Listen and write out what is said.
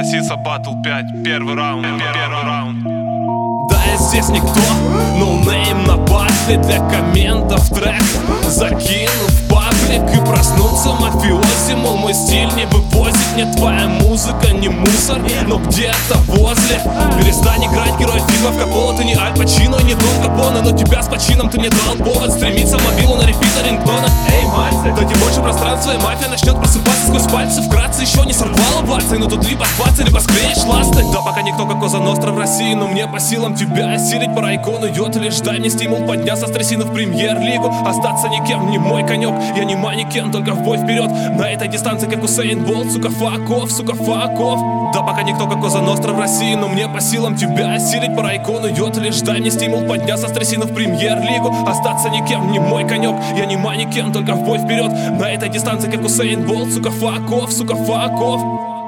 Сиса Батл 5, первый раунд. Да, я здесь никто, ноунейм на батле. Для комментов трек закину в паблик и проснуться мафиози. Мол, мой стиль не вывозит, мне твоя музыка не мусор, но где-то возле. Перестань играть героя фильмов Каппола. Ты не Аль Пачино, не Дон Капоне, но тебя с почином ты мне дал повод стремиться в мобилу на репита рингтона. Эй, мальцы, дайте больше пространства, и мафия начнет просыпаться сквозь пальцы. Вкратце еще не сорвала бацы, но тут либо спаться, либо склеишь ласты. Да пока никто как Коза Ностра в России, но мне по силам тебя осилить. Пора икону идет, лишь дай мне стимул подняться с трясины в премьер-лигу. Остаться никем, не мой конек, я не манекен, только в бой вперед. На этой дистанции, как Усейн Болт, сука, факов, сука, факов. Да пока никто как Коза Ностра в России, но мне по силам тебя осилить. Пора икону идет, лишь дай мне стимул подняться с трясины в премьер-лигу. Остаться никем, не мой конек, я не манекен, только в бой вперед. На этой дистанции, как Усейн Болт, сука, факов, сука, факов.